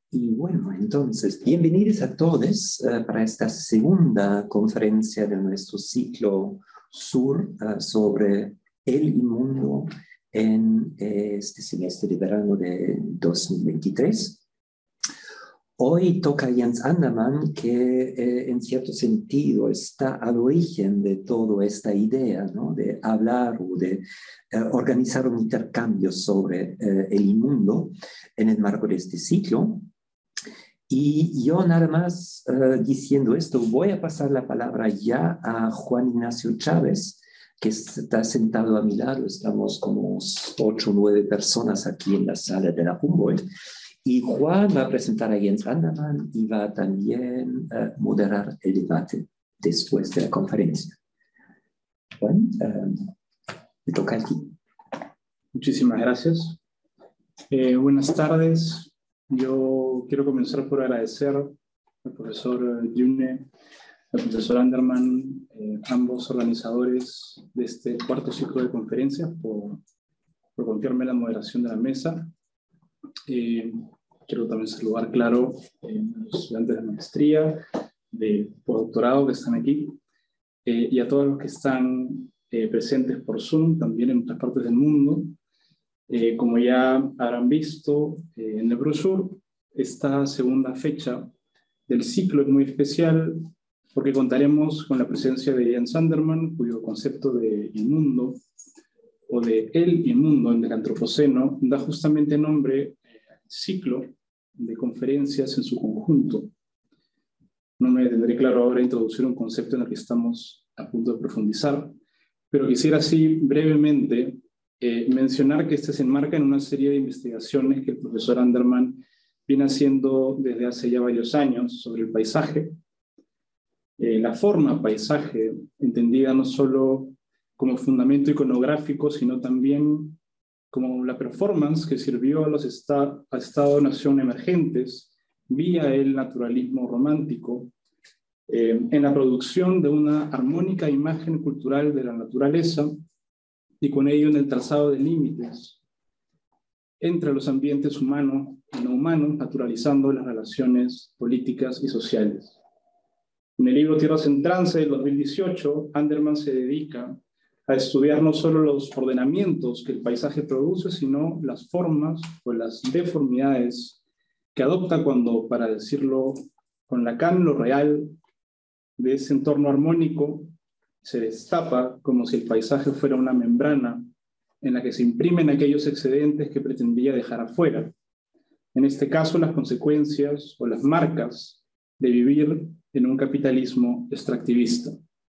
Y bueno, entonces, bienvenidos a todos para esta segunda conferencia de nuestro ciclo Sur sobre el inmundo en este semestre de verano de 2023. Hoy toca Jens Andermann, que en cierto sentido está al origen de toda esta idea, ¿no? De hablar o de organizar un intercambio sobre el inmundo en el marco de este ciclo. Y yo nada más diciendo esto, voy a pasar la palabra ya a Juan Ignacio Chávez, que está sentado a mi lado. Estamos como 8 o 9 personas aquí en la sala de la Humboldt. Y Juan va a presentar a Jens Andermann y va a también moderar el debate después de la conferencia. Juan, me toca a ti. Muchísimas gracias. Buenas tardes. Yo quiero comenzar por agradecer al profesor Yune, al profesor Andermann, ambos organizadores de este cuarto ciclo de conferencias, por confiarme la moderación de la mesa. Quiero también saludar, claro, a los estudiantes de maestría, de postdoctorado que están aquí, y a todos los que están presentes por Zoom, también en otras partes del mundo. Como ya habrán visto en el brochure, esta segunda fecha del ciclo es muy especial porque contaremos con la presencia de Jens Andermann, cuyo concepto de inmundo, o de el inmundo en el antropoceno, da justamente nombre al ciclo de conferencias en su conjunto. No me tendré claro ahora introducir un concepto en el que estamos a punto de profundizar, pero quisiera así brevemente mencionar que este se enmarca en una serie de investigaciones que el profesor Andermann viene haciendo desde hace ya varios años sobre el paisaje. La forma paisaje, entendida no solo como fundamento iconográfico, sino también como la performance que sirvió a los Estado-nación emergentes vía el naturalismo romántico en la producción de una armónica imagen cultural de la naturaleza y con ello en el trazado de límites entre los ambientes humanos y no humanos, naturalizando las relaciones políticas y sociales. En el libro Tierras en Trance del 2018, Andermann se dedica a estudiar no solo los ordenamientos que el paisaje produce, sino las formas o las deformidades que adopta cuando, para decirlo con Lacan, lo real de ese entorno armónico se destapa como si el paisaje fuera una membrana en la que se imprimen aquellos excedentes que pretendía dejar afuera. En este caso, las consecuencias o las marcas de vivir en un capitalismo extractivista.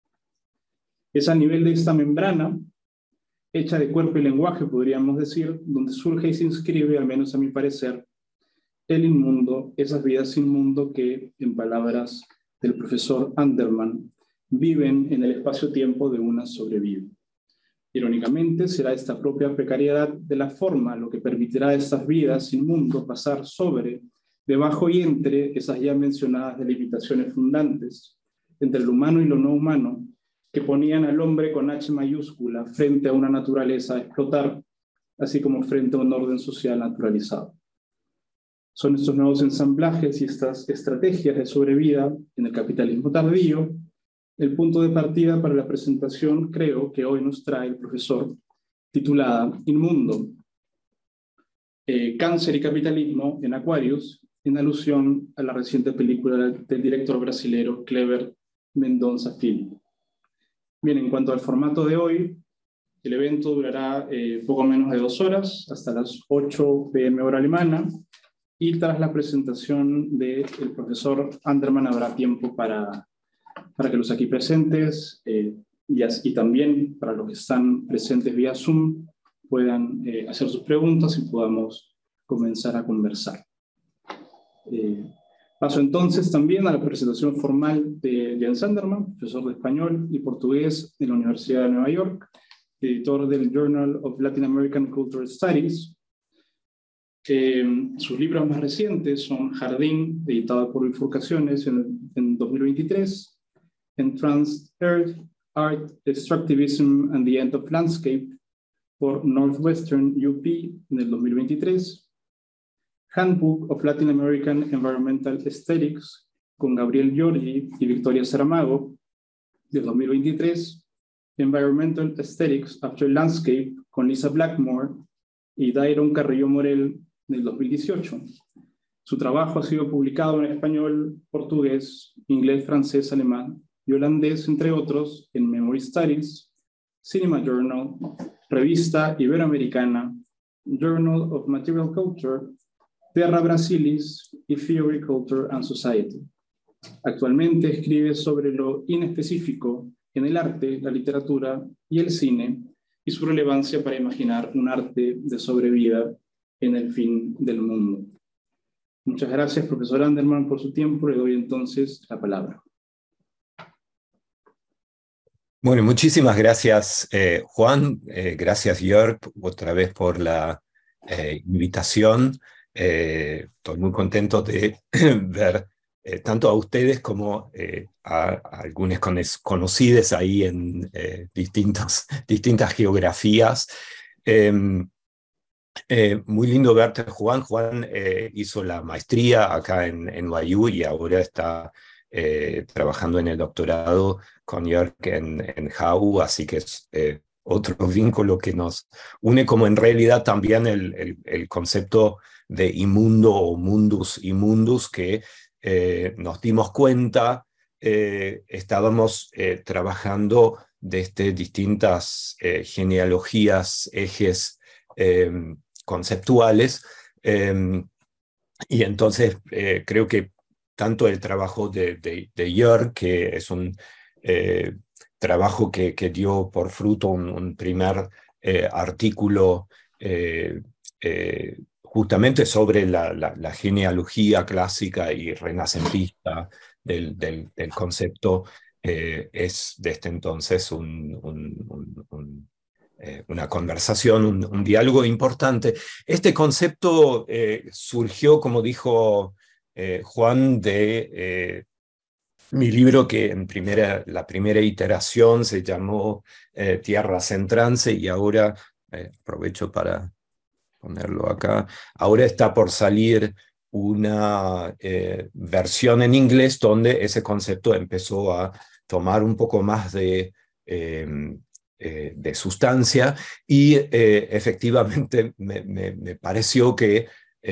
Es a nivel de esta membrana, hecha de cuerpo y lenguaje, podríamos decir, donde surge y se inscribe, al menos a mi parecer, el inmundo, esas vidas sin mundo que, en palabras del profesor Andermann, viven en el espacio-tiempo de una sobrevida. Irónicamente, será esta propia precariedad de la forma lo que permitirá a estas vidas sin mundo pasar sobre, debajo y entre esas ya mencionadas delimitaciones fundantes entre lo humano y lo no humano, que ponían al hombre con H mayúscula frente a una naturaleza a explotar, así como frente a un orden social naturalizado. Son estos nuevos ensamblajes y estas estrategias de sobrevida en el capitalismo tardío el punto de partida para la presentación, creo, que hoy nos trae el profesor, titulada Inmundo, Cáncer y Capitalismo en Aquarius, en alusión a la reciente película del director brasilero Kleber Mendonça Filho. Bien, en cuanto al formato de hoy, el evento durará poco menos de 2 horas, hasta las 8 p.m. hora alemana, y tras la presentación del profesor Andermann habrá tiempo para que los aquí presentes y también para los que están presentes vía Zoom puedan hacer sus preguntas y podamos comenzar a conversar. Paso entonces también a la presentación formal de Jens Andermann, profesor de español y portugués en la Universidad de Nueva York, editor del Journal of Latin American Cultural Studies. Sus libros más recientes son Jardín, editado por Bifurcaciones en 2023, Entranced Earth, Art, Extractivism and the End of Landscape por Northwestern UP en el 2023, Handbook of Latin American Environmental Aesthetics, con Gabriel Giorgi y Victoria Saramago, de 2023, Environmental Aesthetics After Landscape, con Lisa Blackmore y Dairon Carrillo Morel, del 2018. Su trabajo ha sido publicado en español, portugués, inglés, francés, alemán y holandés, entre otros, en Memory Studies, Cinema Journal, Revista Iberoamericana, Journal of Material Culture, Terra Brasilis y Theory, Culture and Society. Actualmente escribe sobre lo inespecífico en el arte, la literatura y el cine y su relevancia para imaginar un arte de sobrevida en el fin del mundo. Muchas gracias, profesor Anderman, por su tiempo. Le doy entonces la palabra. Bueno, muchísimas gracias, Juan. Gracias, Jörg, otra vez por la invitación. Estoy muy contento de ver tanto a ustedes como a algunos conocidos ahí en distintas geografías. Muy lindo verte, Juan. Juan hizo la maestría acá en NYU y ahora está trabajando en el doctorado con Jörg en HAU, así que es otro vínculo que nos une, como en realidad también el concepto de inmundo o mundus immundus, que nos dimos cuenta, estábamos trabajando desde distintas genealogías, ejes conceptuales, y entonces creo que tanto el trabajo de Jörg, que es un trabajo que dio por fruto un primer artículo justamente sobre la genealogía clásica y renacentista del concepto, es desde entonces una conversación, un diálogo importante. Este concepto surgió, como dijo Juan, de mi libro, que en la primera iteración se llamó Tierras en Trance, y ahora, aprovecho para ponerlo acá, ahora está por salir una versión en inglés donde ese concepto empezó a tomar un poco más de sustancia, y efectivamente me pareció que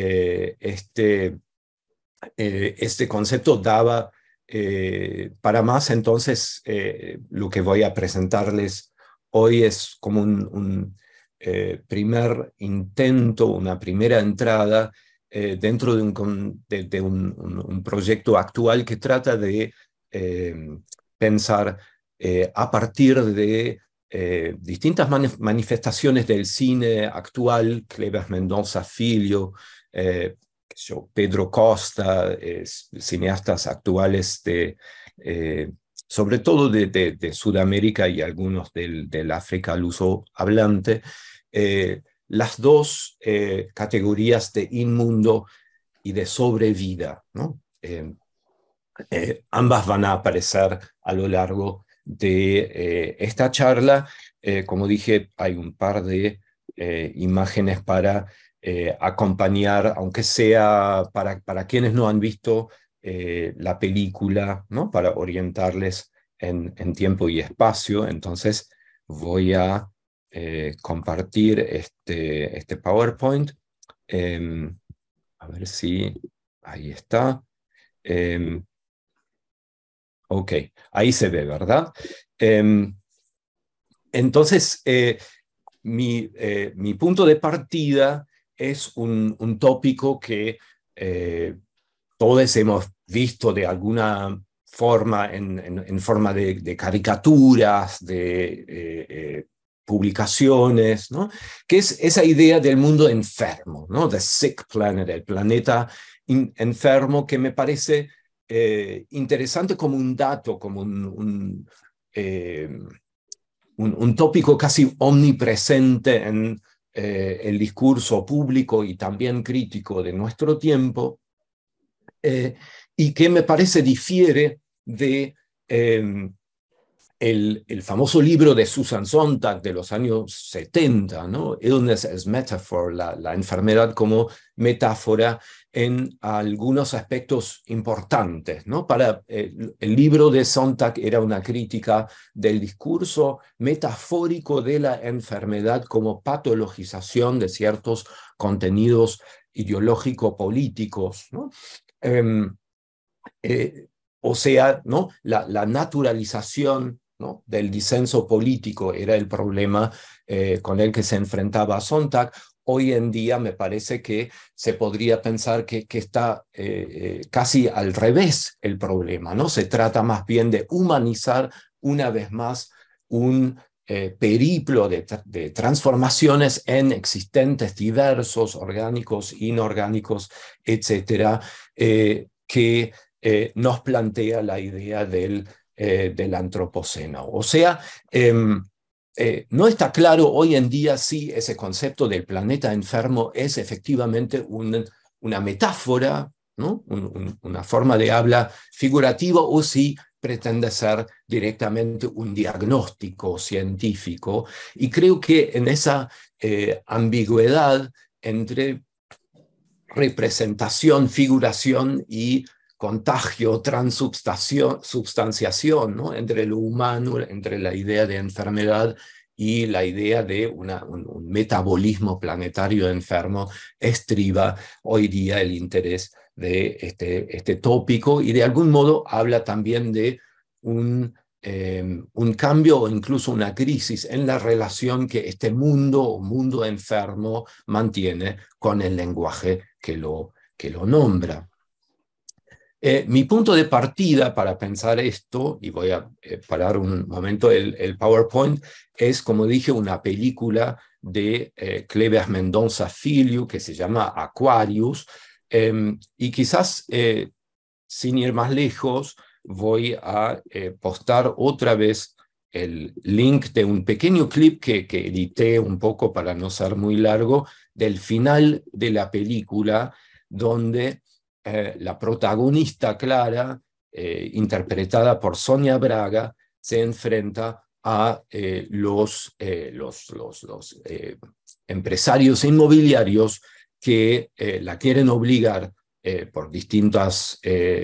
este concepto daba para más. Entonces lo que voy a presentarles hoy es como un primer intento, una primera entrada dentro de un proyecto actual que trata de pensar a partir de distintas manifestaciones del cine actual, Cleves Mendoza Filho, Pedro Costa, cineastas actuales sobre todo de Sudamérica y algunos del África luso hablante, las dos categorías de inmundo y de sobrevida, ¿no? Ambas van a aparecer a lo largo de esta charla. Como dije, hay un par de imágenes para acompañar, aunque sea para quienes no han visto la película, ¿no? Para orientarles en tiempo y espacio. Entonces voy a compartir este PowerPoint. A ver si ahí está. Ok, ahí se ve, ¿verdad? Entonces, mi punto de partida es un tópico que todos hemos visto de alguna forma en forma de caricaturas, de publicaciones, ¿no? Que es esa idea del mundo enfermo, ¿no? The sick planet, el planeta enfermo, que me parece interesante como un dato, como un tópico casi omnipresente en el discurso público y también crítico de nuestro tiempo, y que me parece difiere de el famoso libro de Susan Sontag de los años 70, ¿no? Illness as Metaphor, la enfermedad como metáfora en algunos aspectos importantes, ¿no? El libro de Sontag era una crítica del discurso metafórico de la enfermedad como patologización de ciertos contenidos ideológico-políticos, ¿no? O sea, ¿no? La naturalización, ¿no?, del disenso político era el problema con el que se enfrentaba Sontag. Hoy en día me parece que se podría pensar que está casi al revés el problema, ¿no? Se trata más bien de humanizar una vez más un periplo de transformaciones en existentes diversos, orgánicos, inorgánicos, etcétera, que nos plantea la idea del antropoceno. O sea, no está claro hoy en día si ese concepto del planeta enfermo es efectivamente una metáfora, ¿no? Una forma de habla figurativa, o si pretende ser directamente un diagnóstico científico. Y creo que en esa ambigüedad entre representación, figuración y contagio, transubstanciación, ¿no?, entre lo humano, entre la idea de enfermedad y la idea de un metabolismo planetario enfermo, estriba hoy día el interés de este tópico, y de algún modo habla también de un cambio o incluso una crisis en la relación que este mundo o mundo enfermo mantiene con el lenguaje que lo nombra. Mi punto de partida para pensar esto, y voy a parar un momento el PowerPoint, es, como dije, una película de Cleves Mendonça Filho que se llama Aquarius, y quizás, sin ir más lejos, voy a postar otra vez el link de un pequeño clip que edité un poco para no ser muy largo, del final de la película, donde la protagonista Clara, interpretada por Sonia Braga, se enfrenta a los empresarios inmobiliarios que la quieren obligar por distintos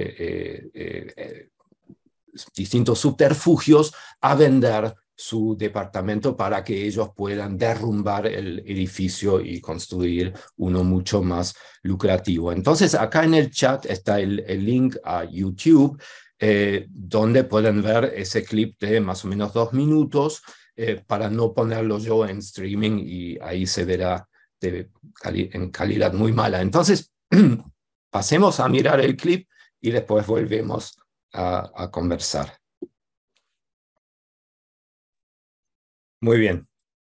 subterfugios a vender su departamento para que ellos puedan derrumbar el edificio y construir uno mucho más lucrativo. Entonces, acá en el chat está el link a YouTube, donde pueden ver ese clip de más o menos 2 minutos, para no ponerlo yo en streaming, y ahí se verá en calidad muy mala. Entonces, pasemos a mirar el clip y después volvemos a conversar. Muy bien.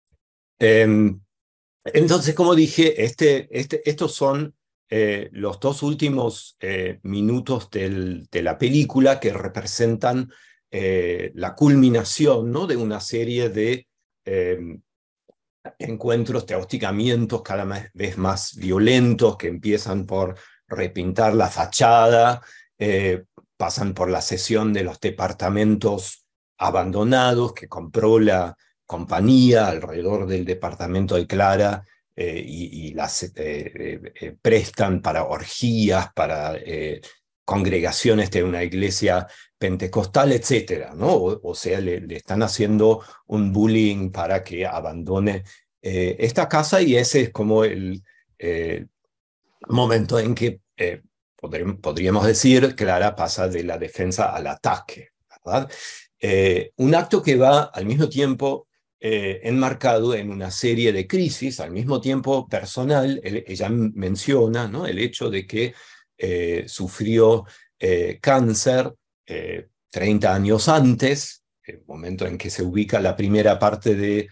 Entonces, como dije, estos son los 2 últimos minutos de la película, que representan la culminación, ¿no?, de una serie de encuentros, de hostigamientos cada vez más violentos, que empiezan por repintar la fachada, pasan por la cesión de los departamentos abandonados que compró la compañía alrededor del departamento de Clara, y las prestan para orgías, para congregaciones de una iglesia pentecostal, etcétera, ¿no? O sea, le están haciendo un bullying para que abandone esta casa, y ese es como el momento en que podríamos decir Clara pasa de la defensa al ataque, ¿verdad? Un acto que va al mismo tiempo enmarcado en una serie de crisis, al mismo tiempo personal. Ella menciona, ¿no?, el hecho de que sufrió cáncer 30 años antes, el momento en que se ubica la primera parte de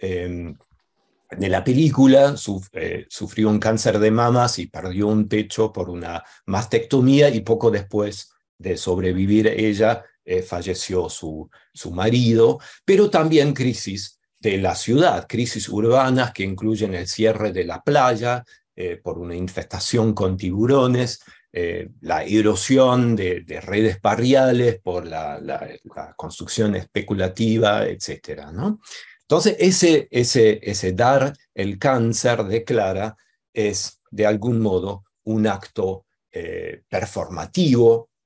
la película. Sufrió un cáncer de mamas y perdió un pecho por una mastectomía, y poco después de sobrevivir ella, falleció su marido. Pero también crisis de la ciudad, crisis urbanas que incluyen el cierre de la playa por una infestación con tiburones, la erosión de redes parriales por la construcción especulativa, etc., ¿no? Entonces, ese dar el cáncer de Clara es, de algún modo, un acto performativo,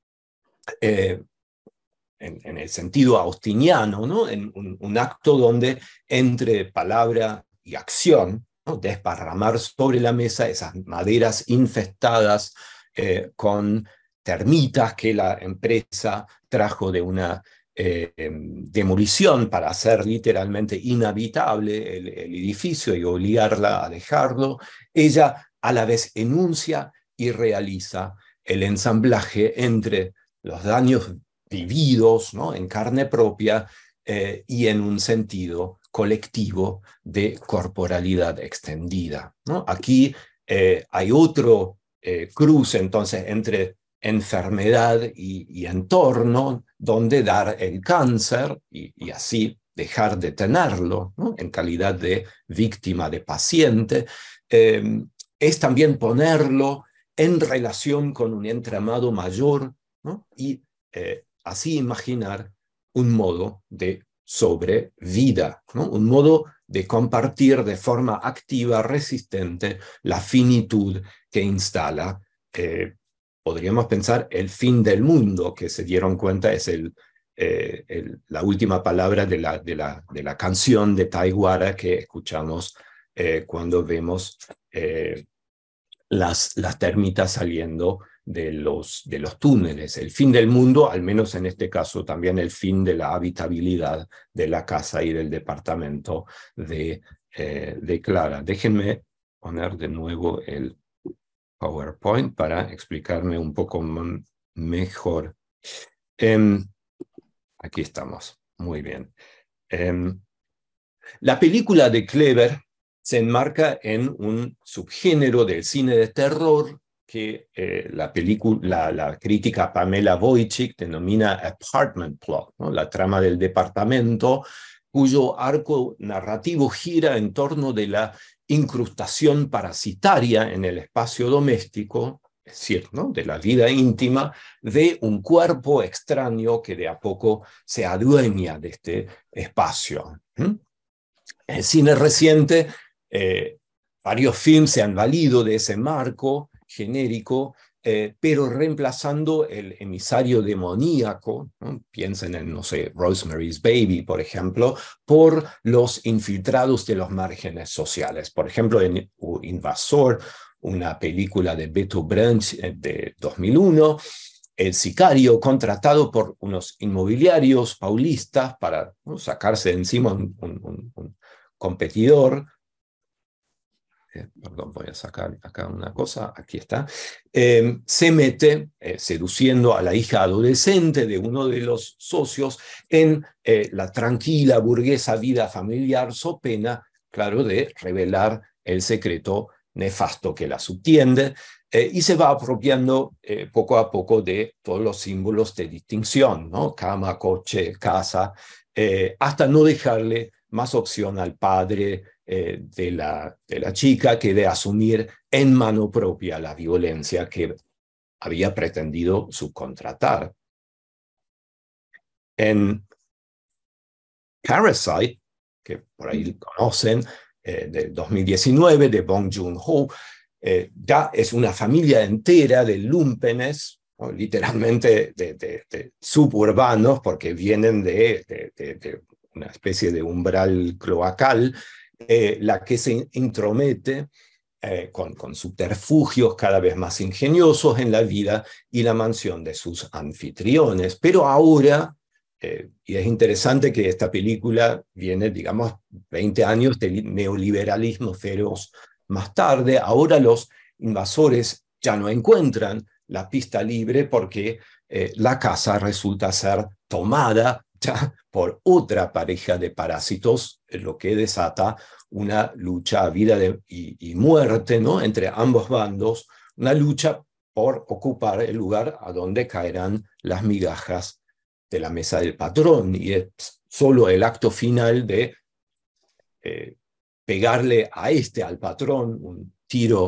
en el sentido austiniano, ¿no? Un acto donde entre palabra y acción, ¿no? Desparramar sobre la mesa esas maderas infestadas con termitas que la empresa trajo de una demolición para hacer literalmente inhabitable el edificio y obligarla a dejarlo. Ella a la vez enuncia y realiza el ensamblaje entre los daños vividos, ¿no? En carne propia y en un sentido colectivo de corporalidad extendida, ¿no? Aquí hay otro cruce entonces entre enfermedad y entorno, donde dar el cáncer y así dejar de tenerlo, ¿no? En calidad de víctima, de paciente, es también ponerlo en relación con un entramado mayor, ¿no? Y así imaginar un modo de sobrevida, ¿no? Un modo de compartir de forma activa, resistente, la finitud que instala, podríamos pensar, el fin del mundo, que se dieron cuenta es la última palabra de la canción de Taiguara que escuchamos cuando vemos las termitas saliendo de los túneles. El fin del mundo, al menos en este caso también el fin de la habitabilidad de la casa y del departamento de Clara. Déjenme poner de nuevo el PowerPoint para explicarme un poco mejor. Aquí estamos, muy bien. La película de Kleber se enmarca en un subgénero del cine de terror que la crítica Pamela Wojcik denomina apartment plot, ¿no? La trama del departamento, cuyo arco narrativo gira en torno de la incrustación parasitaria en el espacio doméstico, es decir, ¿no? De la vida íntima, de un cuerpo extraño que de a poco se adueña de este espacio. En el cine reciente, varios films se han valido de ese marco genérico, pero reemplazando el emisario demoníaco, ¿no? Piensen en, no sé, Rosemary's Baby, por ejemplo, por los infiltrados de los márgenes sociales. Por ejemplo, en Invasor, una película de Beto Branch de 2001, el sicario contratado por unos inmobiliarios paulistas para, ¿no? Sacarse de encima un competidor. Perdón, voy a sacar acá una cosa, aquí está, se mete seduciendo a la hija adolescente de uno de los socios en la tranquila, burguesa vida familiar, so pena, claro, de revelar el secreto nefasto que la subtiende, y se va apropiando poco a poco de todos los símbolos de distinción, ¿no? Cama, coche, casa, hasta no dejarle más opción al padre de la chica que de asumir en mano propia la violencia que había pretendido subcontratar. En Parasite, que por ahí conocen, del 2019, de Bong Joon-ho, ya es una familia entera de lumpenes, ¿no? Literalmente de suburbanos, porque vienen de una especie de umbral cloacal, la que se intromete con subterfugios cada vez más ingeniosos en la vida y la mansión de sus anfitriones. Pero ahora, y es interesante que esta película viene, digamos, 20 años de neoliberalismo feroz más tarde, ahora los invasores ya no encuentran la pista libre porque la casa resulta ser tomada ya por otra pareja de parásitos, lo que desata una lucha a vida y muerte, ¿no? Entre ambos bandos, una lucha por ocupar el lugar a donde caerán las migajas de la mesa del patrón, y es solo el acto final de pegarle al patrón, un tiro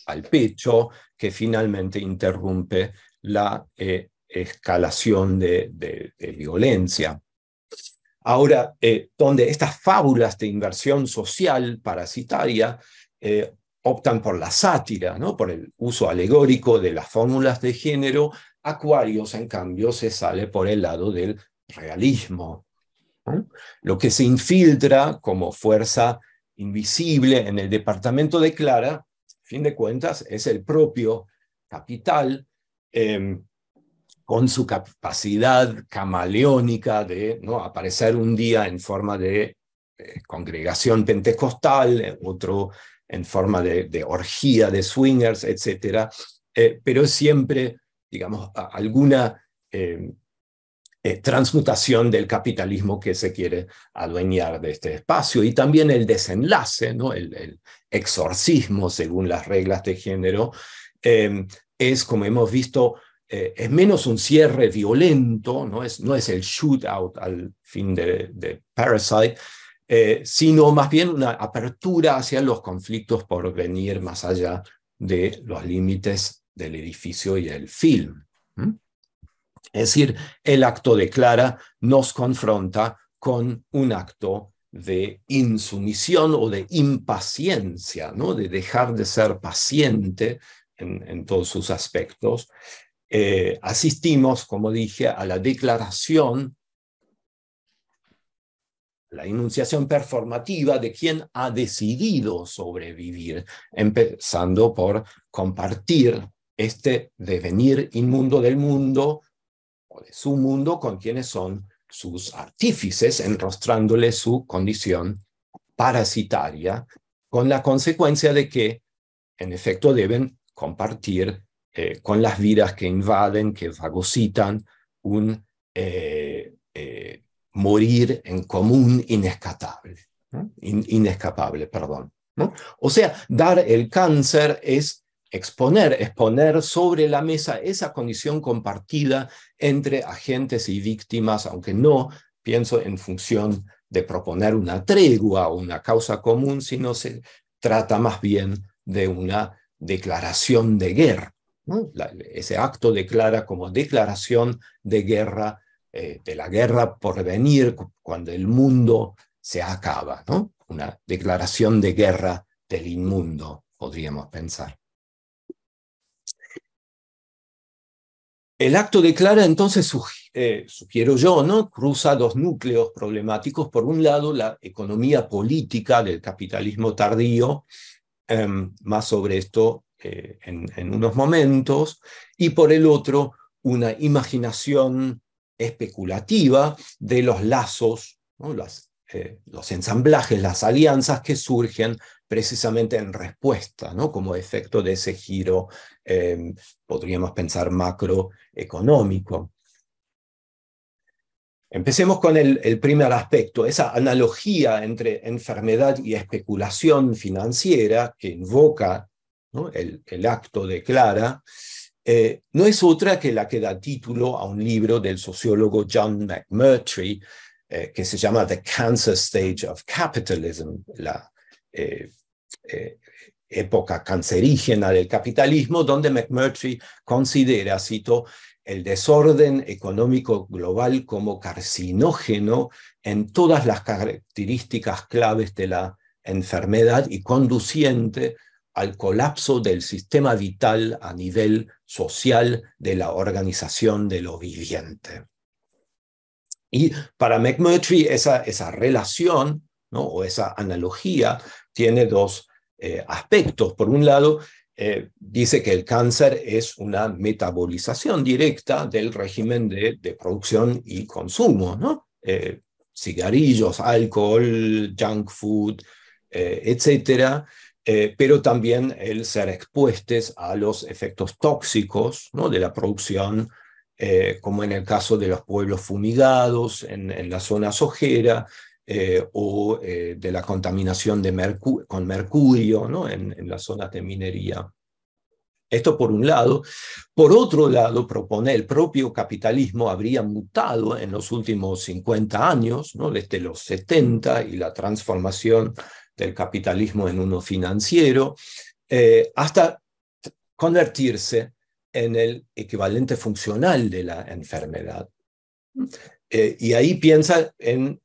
al pecho, que finalmente interrumpe la escalación de violencia. Ahora, donde estas fábulas de inversión social parasitaria optan por la sátira, ¿no? Por el uso alegórico de las fórmulas de género, Aquarius, en cambio, se sale por el lado del realismo, ¿no? Lo que se infiltra como fuerza invisible en el departamento de Clara, a fin de cuentas, es el propio capital, con su capacidad camaleónica de, ¿no?, aparecer un día en forma de congregación pentecostal, otro en forma de orgía de swingers, etc. Pero es siempre, digamos, alguna transmutación del capitalismo que se quiere adueñar de este espacio. Y también el desenlace, ¿no?, el exorcismo, según las reglas de género, es, como hemos visto, es menos un cierre violento, no es el shootout al fin de Parasite, sino más bien una apertura hacia los conflictos por venir más allá de los límites del edificio y el film. Es decir, el acto de Clara nos confronta con un acto de insumisión o de impaciencia, ¿no?, de dejar de ser paciente en todos sus aspectos. Asistimos, como dije, a la declaración, la enunciación performativa de quien ha decidido sobrevivir, empezando por compartir este devenir inmundo del mundo, o de su mundo, con quienes son sus artífices, enrostrándole su condición parasitaria, con la consecuencia de que, en efecto, deben compartir con las vidas que invaden, que fagocitan, un morir en común inescapable, ¿no? Inescapable, perdón, ¿no? O sea, dar el cáncer es exponer sobre la mesa esa condición compartida entre agentes y víctimas, aunque no pienso en función de proponer una tregua o una causa común, sino se trata más bien de una declaración de guerra, ¿no? Ese acto declara como declaración de guerra, de la guerra por venir cuando el mundo se acaba, ¿no? Una declaración de guerra del inmundo, podríamos pensar. El acto de Clara, entonces, sugiero yo, ¿no?, cruza dos núcleos problemáticos. Por un lado, la economía política del capitalismo tardío, más sobre esto en unos momentos, y por el otro, una imaginación especulativa de los lazos, ¿no?, los ensamblajes, las alianzas que surgen precisamente en respuesta, ¿no?, como efecto de ese giro, podríamos pensar, macroeconómico. Empecemos con el primer aspecto, esa analogía entre enfermedad y especulación financiera que invoca, ¿no?, el acto de Clara, no es otra que la que da título a un libro del sociólogo John McMurtry, que se llama The Cancer Stage of Capitalism, la época cancerígena del capitalismo, donde McMurtry considera, cito, el desorden económico global como carcinógeno en todas las características claves de la enfermedad y conduciente al colapso del sistema vital a nivel social de la organización de lo viviente. Y para McMurtry esa relación, ¿no?, o esa analogía tiene dos aspectos. Por un lado, dice que el cáncer es una metabolización directa del régimen de producción y consumo, ¿no? Cigarrillos, alcohol, junk food, etcétera, pero también el ser expuestos a los efectos tóxicos, ¿no?, de la producción, como en el caso de los pueblos fumigados en la zona sojera, o de la contaminación con mercurio, ¿no?, en las zonas de minería. Esto por un lado. Por otro lado, propone el propio capitalismo habría mutado en los últimos 50 años, ¿no?, desde los 70 y la transformación del capitalismo en uno financiero, hasta convertirse en el equivalente funcional de la enfermedad. Y ahí piensa en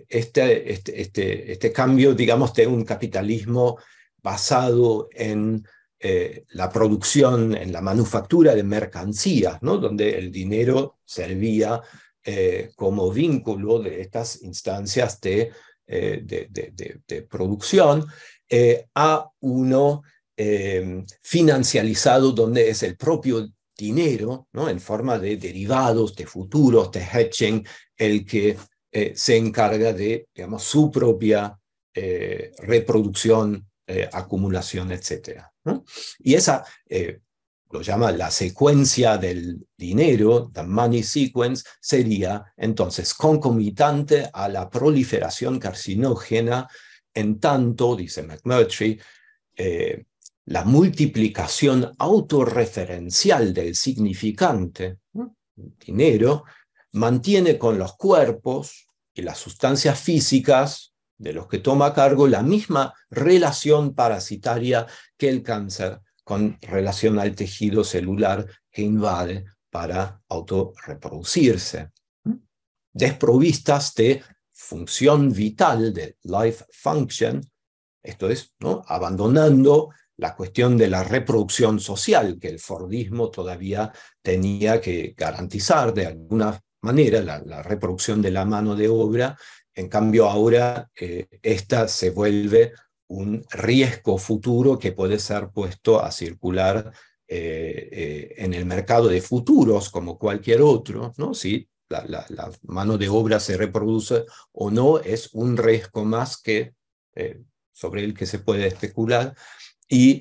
este cambio, digamos, de un capitalismo basado en la producción, en la manufactura de mercancías, ¿no? Donde el dinero servía como vínculo de estas instancias de producción a uno financializado, donde es el propio dinero, ¿no? En forma de derivados, de futuros, de hedging, el que se encarga de, digamos, su propia reproducción, acumulación, etc., ¿no? Y esa lo llama la secuencia del dinero, the money sequence, sería entonces concomitante a la proliferación carcinógena, en tanto, dice McMurtry, la multiplicación autorreferencial del significante, ¿no? Dinero, mantiene con los cuerpos y las sustancias físicas de los que toma cargo la misma relación parasitaria que el cáncer con relación al tejido celular que invade para autorreproducirse. Desprovistas de función vital, de life function, esto es, ¿no? Abandonando la cuestión de la reproducción social que el Fordismo todavía tenía que garantizar de alguna manera, la reproducción de la mano de obra. En cambio ahora esta se vuelve un riesgo futuro que puede ser puesto a circular en el mercado de futuros como cualquier otro, ¿no? Si la mano de obra se reproduce o no, es un riesgo más que, sobre el que se puede especular. Y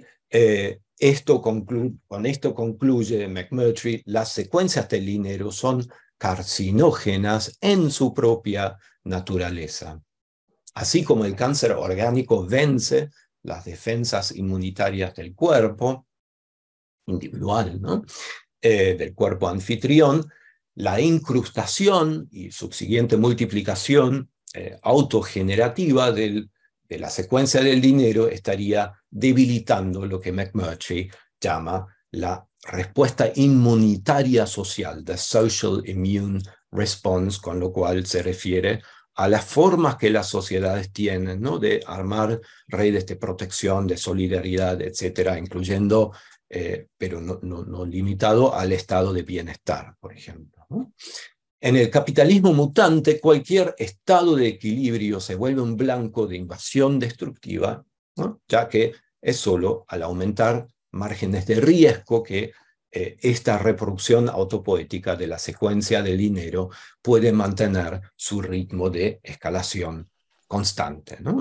con esto concluye McMurtry: las secuencias del dinero son carcinógenas en su propia naturaleza. Así como el cáncer orgánico vence las defensas inmunitarias del cuerpo individual, ¿no? Del cuerpo anfitrión, la incrustación y subsiguiente multiplicación autogenerativa de la secuencia del dinero estaría debilitando lo que McMurtry llama la respuesta inmunitaria social, the social immune response, con lo cual se refiere a las formas que las sociedades tienen, ¿no? De armar redes de protección, de solidaridad, etcétera, incluyendo, pero no limitado al estado de bienestar, por ejemplo, ¿no? En el capitalismo mutante, cualquier estado de equilibrio se vuelve un blanco de invasión destructiva, ¿no? Ya que es solo al aumentar márgenes de riesgo que esta reproducción autopoética de la secuencia del dinero puede mantener su ritmo de escalación constante, ¿no?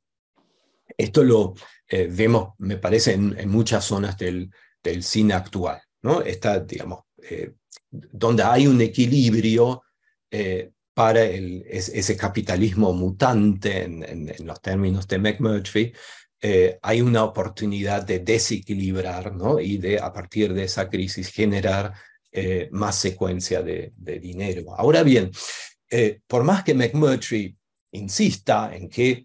Esto lo vemos, me parece, en muchas zonas del cine actual, ¿no? Está, digamos, donde hay un equilibrio para ese capitalismo mutante, en los términos de McMurtry, hay una oportunidad de desequilibrar, ¿no? Y de, a partir de esa crisis, generar más secuencia de dinero. Ahora bien, por más que McMurtry insista en que,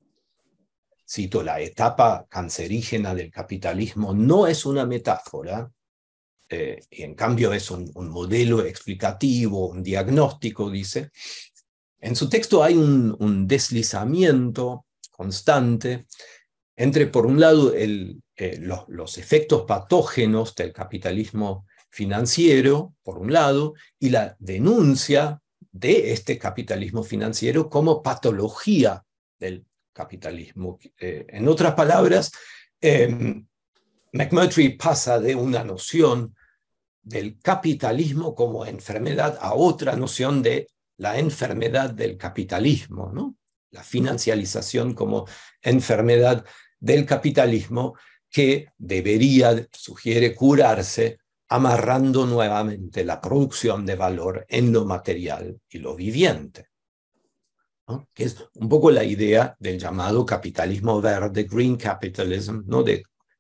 cito, la etapa cancerígena del capitalismo no es una metáfora, y en cambio es un modelo explicativo, un diagnóstico, dice, en su texto hay un deslizamiento constante entre, por un lado, los efectos patógenos del capitalismo financiero, por un lado, y la denuncia de este capitalismo financiero como patología del capitalismo. En otras palabras, McMurtry pasa de una noción del capitalismo como enfermedad a otra noción de la enfermedad del capitalismo, ¿no? La financialización como enfermedad del capitalismo que debería, sugiere, curarse amarrando nuevamente la producción de valor en lo material y lo viviente, ¿no? Que es un poco la idea del llamado capitalismo verde, green capitalism, ¿no? De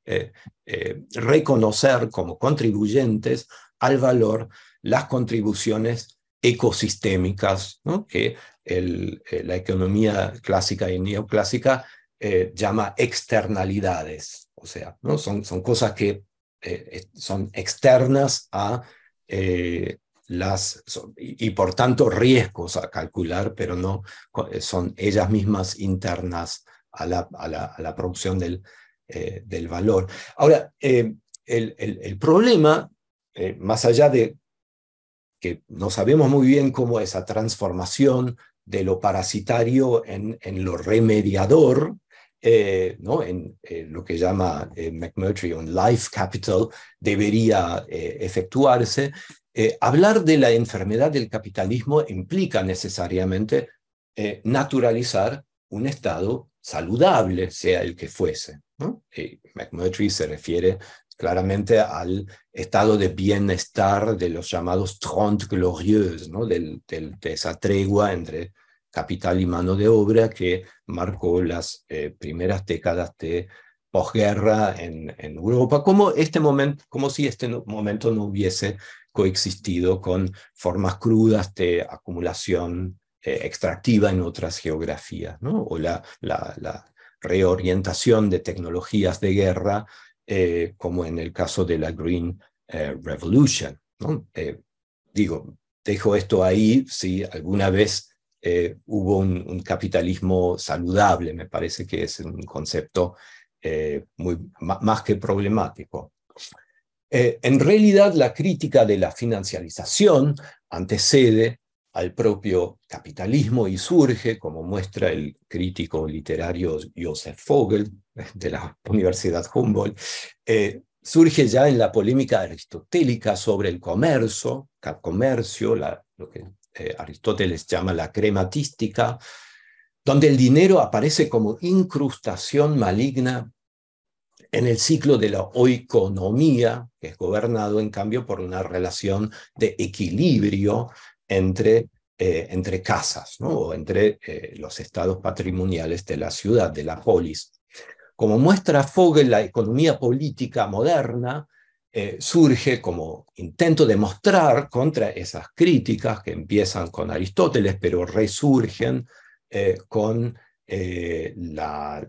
reconocer como contribuyentes al valor las contribuciones ecosistémicas, ¿no? Que la economía clásica y neoclásica llama externalidades, o sea, ¿no? Son cosas que son externas a y por tanto riesgos a calcular, pero no son ellas mismas internas a la producción del valor. Ahora, el problema, más allá de que no sabemos muy bien cómo esa transformación de lo parasitario en lo remediador, ¿no? en lo que llama McMurtry un life capital, debería efectuarse. Hablar de la enfermedad del capitalismo implica necesariamente naturalizar un estado saludable, sea el que fuese, ¿no? McMurtry se refiere claramente al estado de bienestar de los llamados Trente Glorieuses, ¿no? de esa tregua entre capital y mano de obra que marcó las primeras décadas de posguerra en Europa, como si este momento no hubiese coexistido con formas crudas de acumulación extractiva en otras geografías, ¿no? O la reorientación de tecnologías de guerra, como en el caso de la Green Revolution, ¿no? Dejo esto ahí si alguna vez hubo un capitalismo saludable. Me parece que es un concepto más que problemático. En realidad, la crítica de la financialización antecede al propio capitalismo y surge, como muestra el crítico literario Joseph Vogel de la Universidad Humboldt, surge ya en la polémica aristotélica sobre el comercio, lo que Aristóteles llama la crematística, donde el dinero aparece como incrustación maligna en el ciclo de la oikonomía, que es gobernado en cambio por una relación de equilibrio entre casas, ¿no? O entre los estados patrimoniales de la ciudad, de la polis. Como muestra Vogel, la economía política moderna surge como intento de mostrar contra esas críticas que empiezan con Aristóteles, pero resurgen con la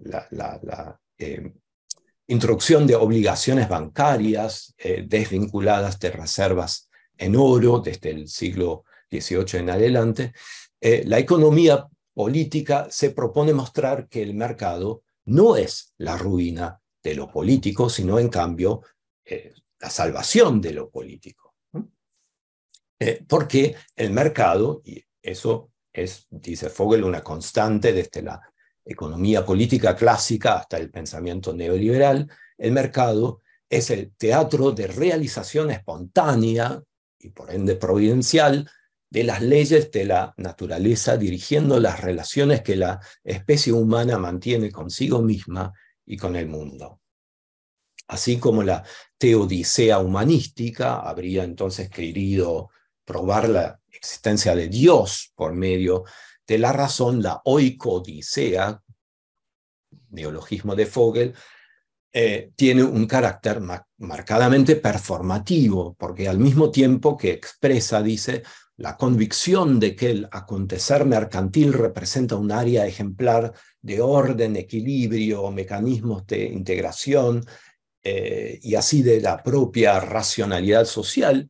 introducción de obligaciones bancarias desvinculadas de reservas en oro desde el siglo XVIII en adelante. La economía política se propone mostrar que el mercado no es la ruina de lo político, sino en cambio la salvación de lo político. Porque el mercado, y eso es, dice Vogel, una constante desde la economía política clásica hasta el pensamiento neoliberal, el mercado es el teatro de realización espontánea y por ende providencial de las leyes de la naturaleza, dirigiendo las relaciones que la especie humana mantiene consigo misma y con el mundo. Así como la teodicea humanística habría entonces querido probar la existencia de Dios por medio de la razón, la oikodicea, neologismo de Vogel, tiene un carácter marcadamente performativo, porque al mismo tiempo que expresa, dice, la convicción de que el acontecer mercantil representa un área ejemplar de orden, equilibrio, mecanismos de integración, y así de la propia racionalidad social,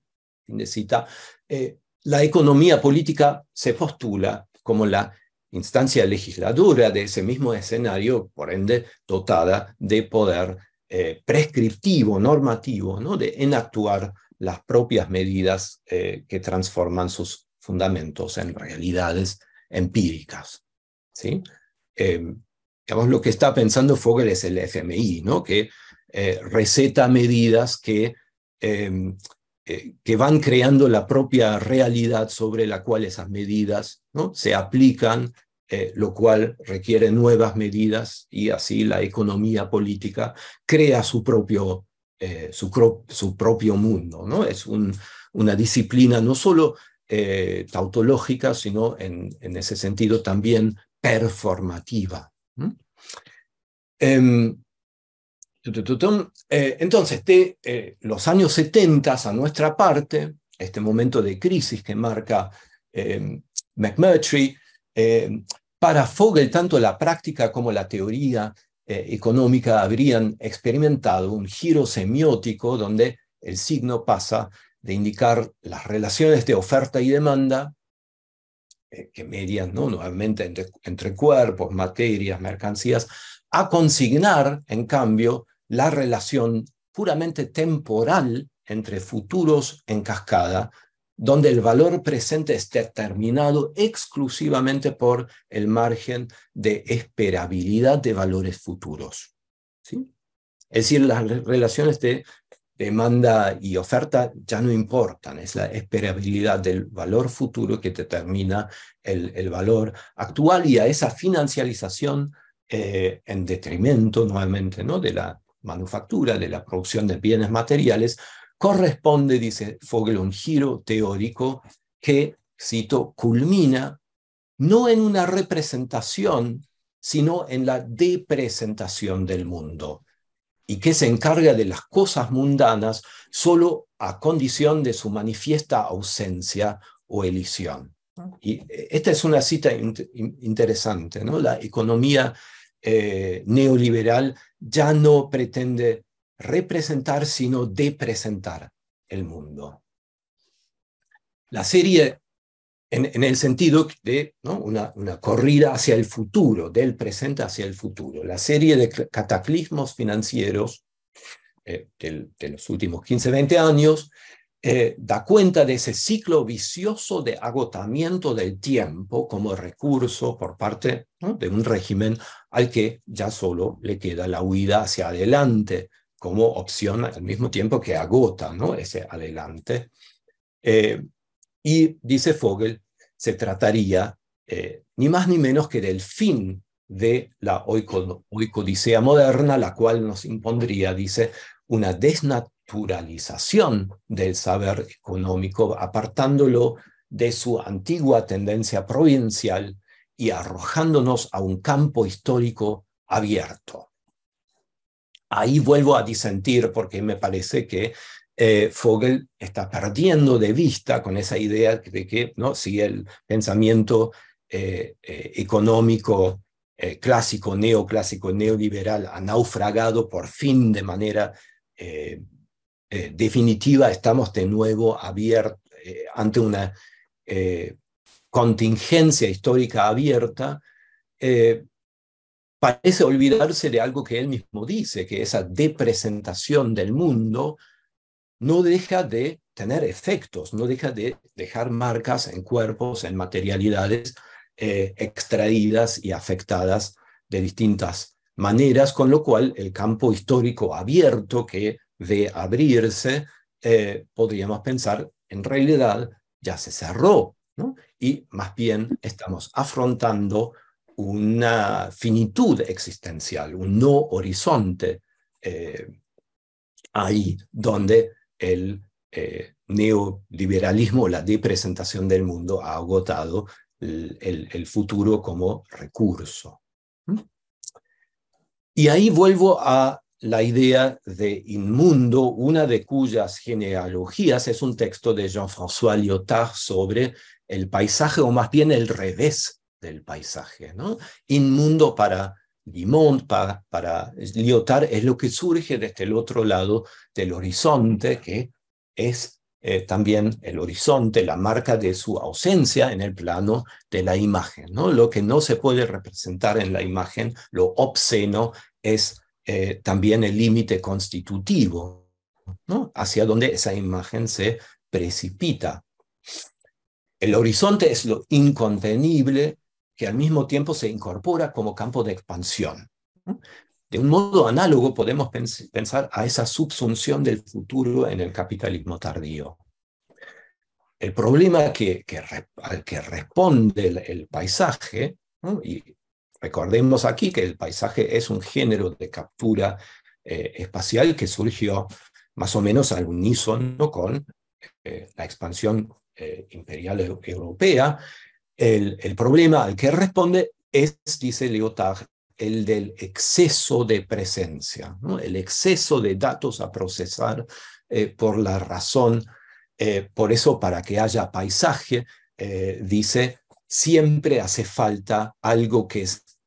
la economía política se postula como la instancia legisladora de ese mismo escenario, por ende dotada de poder prescriptivo, normativo, ¿no? De enactuar las propias medidas que transforman sus fundamentos en realidades empíricas, ¿sí? Digamos, lo que está pensando Vogel es el FMI, ¿no? Que receta medidas que van creando la propia realidad sobre la cual esas medidas, ¿no? se aplican, lo cual requiere nuevas medidas, y así la economía política crea su propio mundo, ¿no? Es una disciplina no solo tautológica, sino en ese sentido también performativa. Entonces, de los años 70 a nuestra parte, este momento de crisis que marca McMurtry, para Vogel tanto la práctica como la teoría económica habrían experimentado un giro semiótico donde el signo pasa de indicar las relaciones de oferta y demanda, que median, ¿no?, nuevamente entre cuerpos, materias, mercancías, a consignar, en cambio, la relación puramente temporal entre futuros en cascada, donde el valor presente es determinado exclusivamente por el margen de esperabilidad de valores futuros. ¿Sí? Es decir, las relaciones de demanda y oferta ya no importan, es la esperabilidad del valor futuro que determina el valor actual, y a esa financialización en detrimento nuevamente, ¿no?, de la manufactura, de la producción de bienes materiales, corresponde, dice Vogel, un giro teórico que, cito, culmina no en una representación, sino en la depresentación del mundo, y que se encarga de las cosas mundanas solo a condición de su manifiesta ausencia o elisión. Y esta es una cita interesante, ¿no? La economía neoliberal ya no pretende representar, sino depresentar el mundo. La serie, en el sentido de, ¿no?, una corrida hacia el futuro, del presente hacia el futuro. La serie de cataclismos financieros de los últimos 15-20 años da cuenta de ese ciclo vicioso de agotamiento del tiempo como recurso por parte, ¿no?, de un régimen al que ya solo le queda la huida hacia adelante como opción, al mismo tiempo que agota, ¿no?, ese adelante. Y dice Vogel, se trataría ni más ni menos que del fin de la oicodicea moderna, la cual nos impondría, dice, una desnaturalización del saber económico, apartándolo de su antigua tendencia provincial y arrojándonos a un campo histórico abierto. Ahí vuelvo a disentir porque me parece que Vogel está perdiendo de vista con esa idea de que, ¿no?, si el pensamiento económico clásico, neoclásico, neoliberal ha naufragado por fin de manera definitiva, estamos de nuevo ante una contingencia histórica abierta. Parece olvidarse de algo que él mismo dice, que esa depresentación del mundo no deja de tener efectos, no deja de dejar marcas en cuerpos, en materialidades extraídas y afectadas de distintas maneras, con lo cual el campo histórico abierto que ve abrirse, podríamos pensar, en realidad ya se cerró, ¿no? Y más bien estamos afrontando una finitud existencial, un no horizonte, ahí donde el neoliberalismo, la depresentación del mundo, ha agotado el futuro como recurso. Y ahí vuelvo a la idea de inmundo, una de cuyas genealogías es un texto de Jean-François Lyotard sobre el paisaje, o más bien el revés del paisaje, ¿no? Inmundo para Dimond, para Lyotard, es lo que surge desde el otro lado del horizonte, que es también el horizonte, la marca de su ausencia en el plano de la imagen, ¿no? Lo que no se puede representar en la imagen, lo obsceno, es también el límite constitutivo, ¿no?, hacia donde esa imagen se precipita. El horizonte es lo incontenible que al mismo tiempo se incorpora como campo de expansión, ¿no? De un modo análogo podemos pensar a esa subsunción del futuro en el capitalismo tardío. El problema al que responde el paisaje, ¿no?, y recordemos aquí que el paisaje es un género de captura espacial que surgió más o menos al unísono con la expansión imperial europea. El problema al que responde es, dice Lyotard, el del exceso de presencia, ¿no?, el exceso de datos a procesar por la razón. Por eso, para que haya paisaje, dice, siempre hace falta algo que es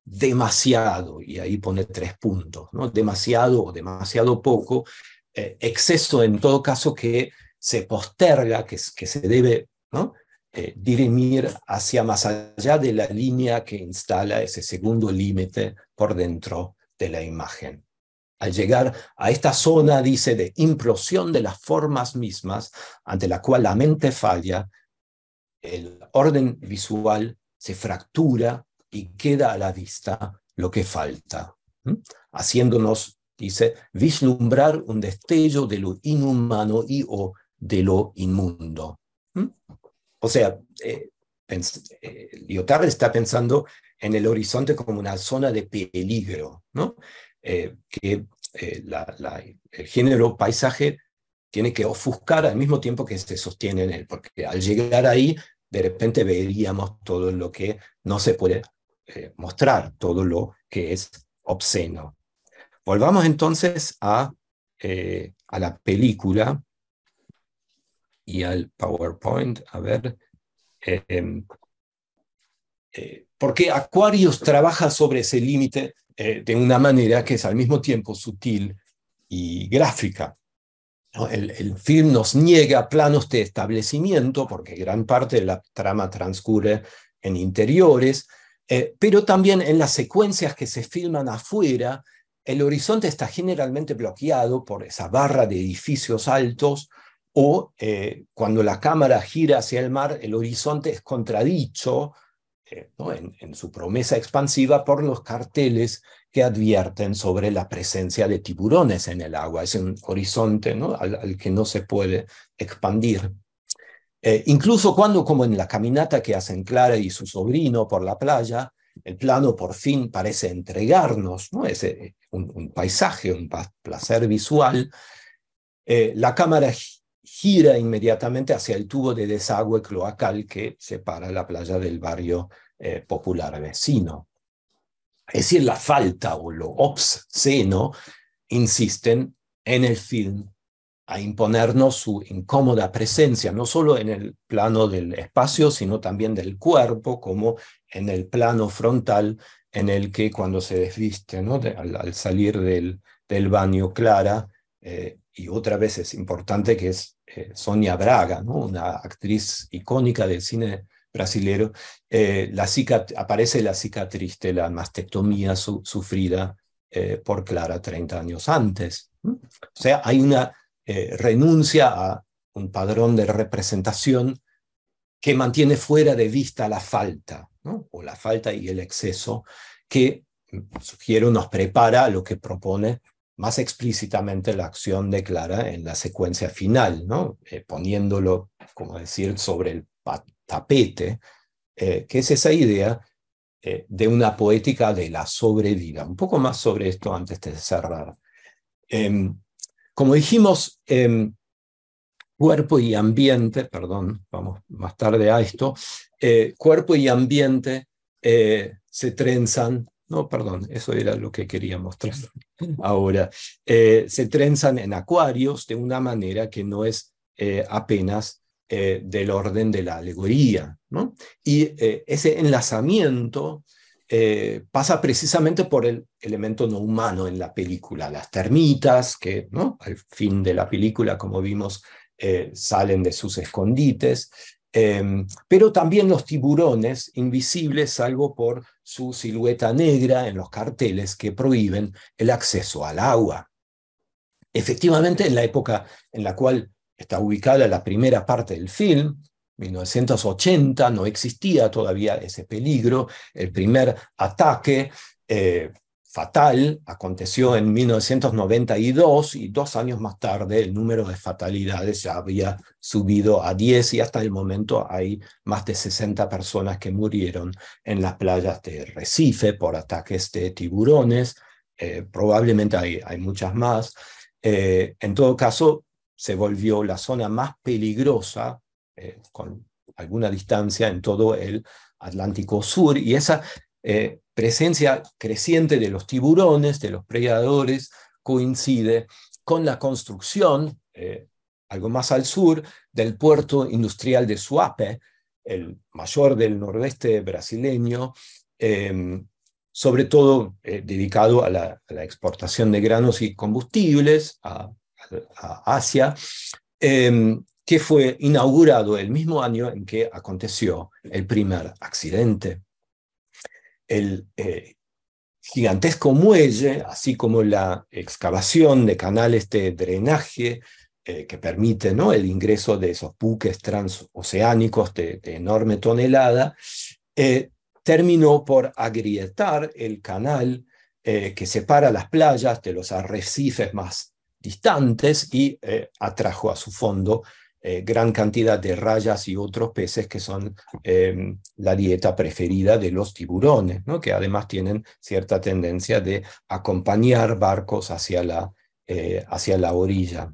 demasiado, y ahí pone 3 puntos, ¿no? Demasiado o demasiado poco, exceso en todo caso que se posterga, que se debe, ¿no? Dirimir hacia más allá de la línea que instala ese segundo límite por dentro de la imagen. Al llegar a esta zona, dice, de implosión de las formas mismas, ante la cual la mente falla, el orden visual se fractura y queda a la vista lo que falta, haciéndonos, dice, vislumbrar un destello de lo inhumano y o de lo inmundo. O sea, Lyotard está pensando en el horizonte como una zona de peligro, ¿no? Que el género paisaje tiene que ofuscar al mismo tiempo que se sostiene en él, porque al llegar ahí, de repente veríamos todo lo que no se puede mostrar, todo lo que es obsceno. Volvamos entonces a la película y al PowerPoint, a ver. Porque Aquarius trabaja sobre ese límite de una manera que es al mismo tiempo sutil y gráfica. El film nos niega planos de establecimiento, porque gran parte de la trama transcurre en interiores, pero también en las secuencias que se filman afuera, el horizonte está generalmente bloqueado por esa barra de edificios altos, o cuando la cámara gira hacia el mar, el horizonte es contradicho, ¿no? en su promesa expansiva por los carteles que advierten sobre la presencia de tiburones en el agua. Es un horizonte, ¿no? al que no se puede expandir. Incluso cuando, como en la caminata que hacen Clara y su sobrino por la playa, el plano por fin parece entregarnos, ¿no? un paisaje, un placer visual, la cámara gira inmediatamente hacia el tubo de desagüe cloacal que separa la playa del barrio popular vecino. Es decir, la falta o lo obsceno insisten en el film a imponernos su incómoda presencia, no solo en el plano del espacio, sino también del cuerpo, como en el plano frontal en el que cuando se desviste, ¿no? al salir del baño Clara, y otra vez es importante que es Sonia Braga, ¿no? Una actriz icónica del cine brasilero, aparece la cicatriz de la mastectomía sufrida por Clara 30 años antes. O sea, hay una renuncia a un padrón de representación que mantiene fuera de vista la falta, ¿no? O la falta y el exceso, que, sugiero, nos prepara a lo que propone más explícitamente la acción de Clara en la secuencia final, ¿no? Poniéndolo, como decir, sobre el tapete, que es esa idea de una poética de la sobrevida. Un poco más sobre esto antes de cerrar. Como dijimos, cuerpo y ambiente, perdón, vamos más tarde a esto, cuerpo y ambiente se trenzan, no, perdón, eso era lo que quería mostrar ahora, se trenzan en Aquarius de una manera que no es apenas del orden de la alegoría, ¿no? Y ese enlazamiento pasa precisamente por el elemento no humano en la película, las termitas que, ¿no? Al fin de la película, como vimos, salen de sus escondites, pero también los tiburones invisibles, salvo por su silueta negra en los carteles que prohíben el acceso al agua. Efectivamente, en la época en la cual está ubicada la primera parte del film, 1980, no existía todavía ese peligro. El primer ataque fatal aconteció en 1992 y 2 años más tarde el número de fatalidades ya había subido a 10 y hasta el momento hay más de 60 personas que murieron en las playas de Recife por ataques de tiburones. Probablemente hay muchas más. En todo caso, se volvió la zona más peligrosa con alguna distancia en todo el Atlántico Sur, y esa presencia creciente de los tiburones, de los predadores, coincide con la construcción, algo más al sur, del puerto industrial de Suape, el mayor del noroeste brasileño, sobre todo dedicado a la exportación de granos y combustibles a Asia, que fue inaugurado el mismo año en que aconteció el primer accidente. El gigantesco muelle, así como la excavación de canales de drenaje que permite, ¿no?, el ingreso de esos buques transoceánicos de enorme tonelada, terminó por agrietar el canal que separa las playas de los arrecifes más distantes y atrajo a su fondo gran cantidad de rayas y otros peces que son la dieta preferida de los tiburones, ¿no?, que además tienen cierta tendencia de acompañar barcos hacia la orilla.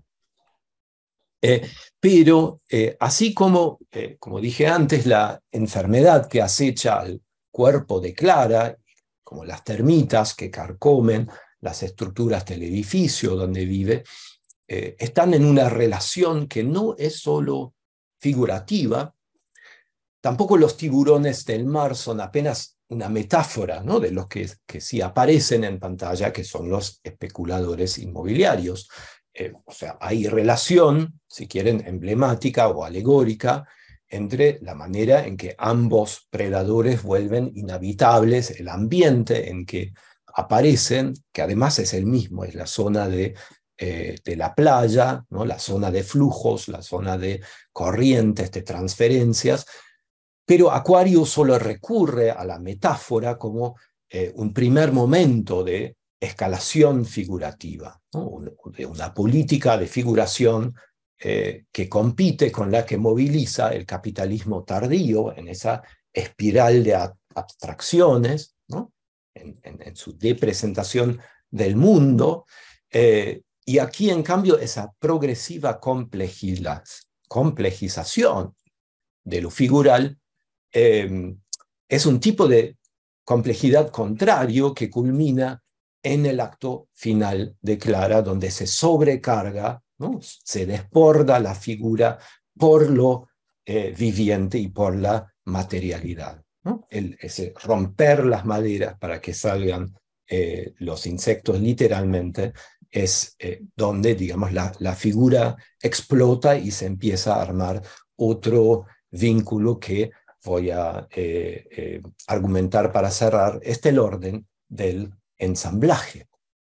Pero así como dije antes, la enfermedad que acecha al cuerpo de Clara, como las termitas que carcomen las estructuras del edificio donde vive, están en una relación que no es solo figurativa. Tampoco los tiburones del mar son apenas una metáfora, ¿no?, de los que sí aparecen en pantalla, que son los especuladores inmobiliarios. O sea, hay relación, si quieren, emblemática o alegórica entre la manera en que ambos predadores vuelven inhabitables el ambiente en que aparecen, que además es el mismo, es la zona de la playa, ¿no?, la zona de flujos, la zona de corrientes, de transferencias, pero Acuario solo recurre a la metáfora como un primer momento de escalación figurativa, ¿no?, de una política de figuración que compite con la que moviliza el capitalismo tardío en esa espiral de abstracciones, ¿no?, en su depresentación del mundo. Y aquí, en cambio, esa progresiva complejización de lo figural es un tipo de complejidad contrario que culmina en el acto final de Clara, donde se sobrecarga, ¿no?, se desborda la figura por lo viviente y por la materialidad, ¿no? Ese romper las maderas para que salgan los insectos literalmente, es donde, digamos, la figura explota y se empieza a armar otro vínculo que voy a argumentar para cerrar, el orden del ensamblaje.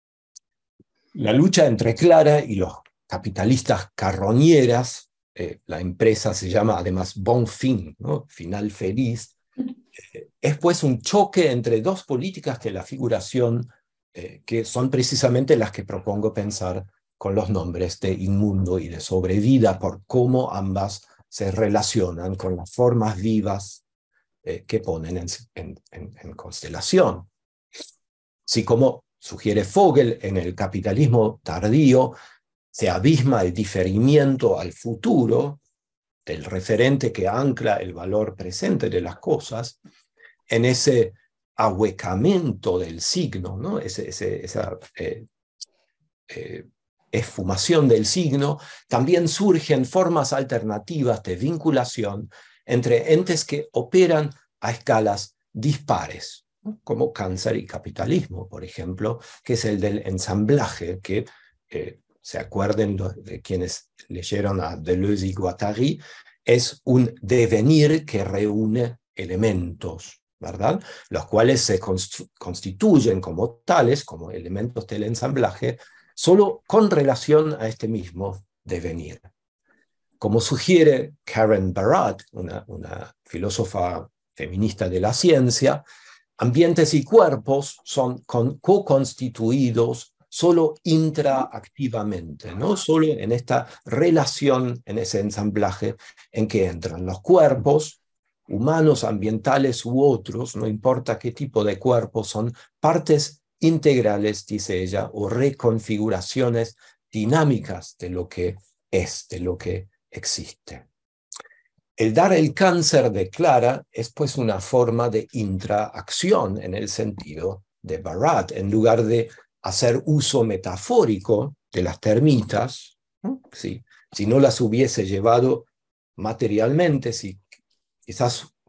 La lucha entre Clara y los capitalistas carroñeras, la empresa se llama además Bon Fin, ¿no?, final feliz, es pues un choque entre dos políticas de la figuración que son precisamente las que propongo pensar con los nombres de inmundo y de sobrevida, por cómo ambas se relacionan con las formas vivas que ponen en constelación. Si, como sugiere Vogel, en el capitalismo tardío se abisma el diferimiento al futuro del referente que ancla el valor presente de las cosas, en ese ahuecamiento del signo, ¿no?, esa esfumación del signo, también surgen formas alternativas de vinculación entre entes que operan a escalas dispares, ¿no?, como cáncer y capitalismo, por ejemplo, que es el del ensamblaje, que se acuerden de quienes leyeron a Deleuze y Guattari, es un devenir que reúne elementos, ¿verdad?, los cuales se constituyen como tales, como elementos del ensamblaje, solo con relación a este mismo devenir. Como sugiere Karen Barat, una filósofa feminista de la ciencia, ambientes y cuerpos son co-constituidos solo intraactivamente, ¿no?, solo en esta relación, en ese ensamblaje en que entran los cuerpos, humanos, ambientales u otros, no importa qué tipo de cuerpos, son partes integrales, dice ella, o reconfiguraciones dinámicas de lo que es, de lo que existe. El dar el cáncer de Clara es pues una forma de intraacción en el sentido de Barat, en lugar de hacer uso metafórico de las termitas, ¿no? Si no las hubiese llevado materialmente, si quizás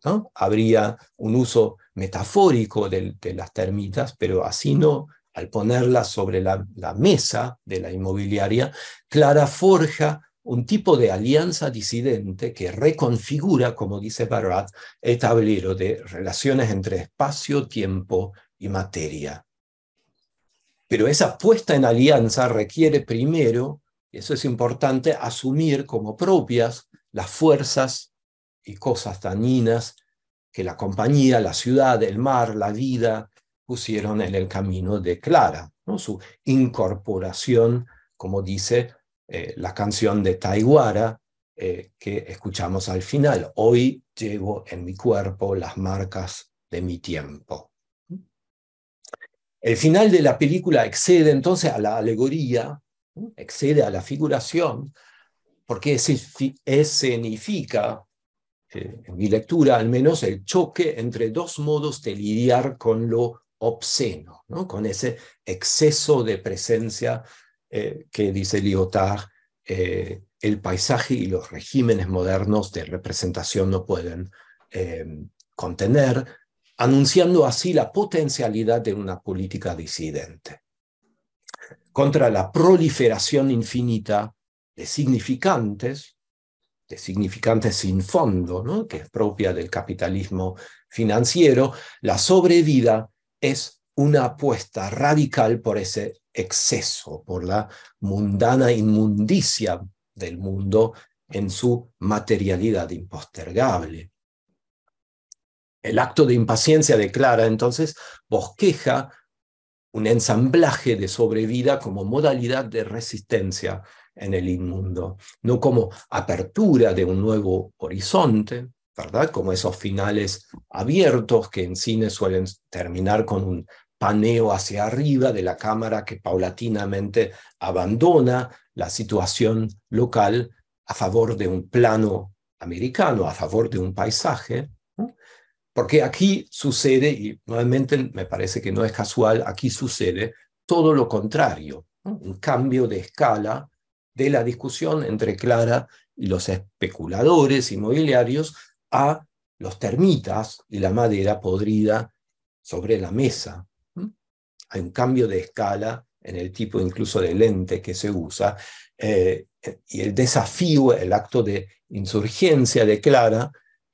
¿no? Habría un uso metafórico de las termitas, pero así no. Al ponerlas sobre la mesa de la inmobiliaria, Clara forja un tipo de alianza disidente que reconfigura, como dice Barat, el tablero de relaciones entre espacio, tiempo y materia. Pero esa puesta en alianza requiere primero, y eso es importante, asumir como propias las fuerzas y cosas dañinas que la compañía, la ciudad, el mar, la vida pusieron en el camino de Clara, ¿no? Su incorporación, como dice la canción de Taiguara, que escuchamos al final. Hoy llevo en mi cuerpo las marcas de mi tiempo. El final de la película excede entonces a la alegoría, ¿no? Excede a la figuración, porque escenifica, en mi lectura al menos, el choque entre dos modos de lidiar con lo obsceno, ¿no? Con ese exceso de presencia que dice Lyotard, el paisaje y los regímenes modernos de representación no pueden contener, anunciando así la potencialidad de una política disidente. Contra la proliferación infinita de significantes sin fondo, ¿no? Que es propia del capitalismo financiero, la sobrevida es una apuesta radical por ese exceso, por la mundana inmundicia del mundo en su materialidad impostergable. El acto de impaciencia de Clara, entonces, bosqueja un ensamblaje de sobrevida como modalidad de resistencia en el inmundo, no como apertura de un nuevo horizonte, ¿verdad? Como esos finales abiertos que en cine suelen terminar con un paneo hacia arriba de la cámara que paulatinamente abandona la situación local a favor de un plano americano, a favor de un paisaje, ¿no? Porque aquí sucede, y nuevamente me parece que no es casual, aquí sucede todo lo contrario, ¿no? Un cambio de escala de la discusión entre Clara y los especuladores inmobiliarios a los termitas y la madera podrida sobre la mesa. Hay un cambio de escala en el tipo incluso de lente que se usa, y el desafío, el acto de insurgencia de Clara,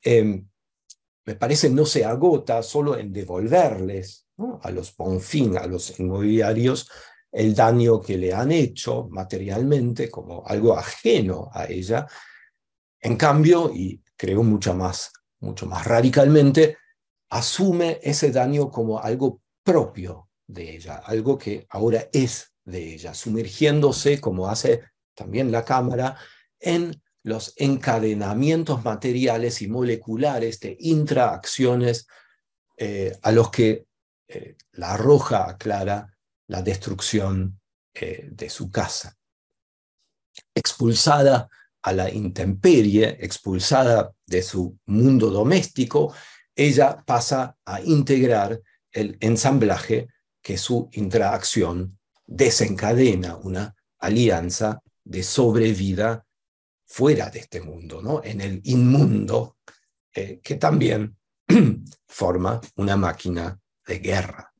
me parece no se agota solo en devolverles, ¿no? A los Bonfim, a los inmobiliarios, el daño que le han hecho materialmente como algo ajeno a ella. En cambio, y creo mucho más radicalmente, asume ese daño como algo propio de ella, algo que ahora es de ella, sumergiéndose, como hace también la cámara, en los encadenamientos materiales y moleculares de intraacciones a los que la arroja a Clara la destrucción de su casa. Expulsada a la intemperie, expulsada de su mundo doméstico, ella pasa a integrar el ensamblaje que su interacción desencadena, una alianza de sobrevida fuera de este mundo, ¿no? En el inmundo, que también forma una máquina de guerra.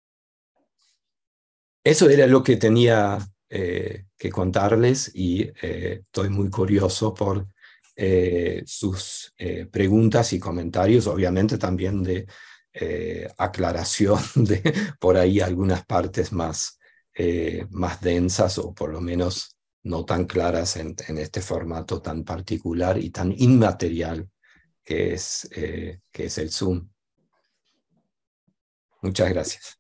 Eso era lo que tenía que contarles, y estoy muy curioso por sus preguntas y comentarios, obviamente también de aclaración de por ahí algunas partes más densas, o por lo menos no tan claras en este formato tan particular y tan inmaterial que es el Zoom. Muchas gracias.